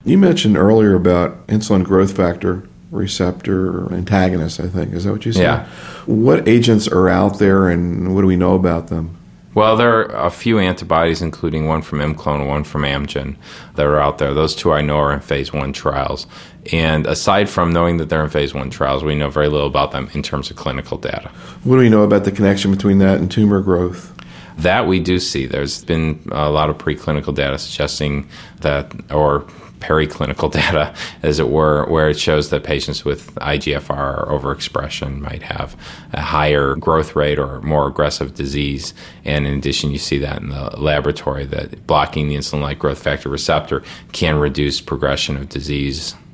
You mentioned earlier about insulin growth factor receptor antagonist, I think. Is that what you said? Yeah. What agents are out there and what do we know about them? Well, there are a few antibodies, including one from ImClone and one from Amgen, that are out there. Those two I know are in phase 1 trials. And aside from knowing that they're in phase 1 trials, we know very little about them in terms of clinical data. What do we know about the connection between that and tumor growth? That we do see. There's been a lot of preclinical data suggesting that, or periclinical data, as it were, where it shows that patients with IGFR overexpression might have a higher growth rate or more aggressive disease. And in addition, you see that in the laboratory, that blocking the insulin-like growth factor receptor can reduce progression of disease.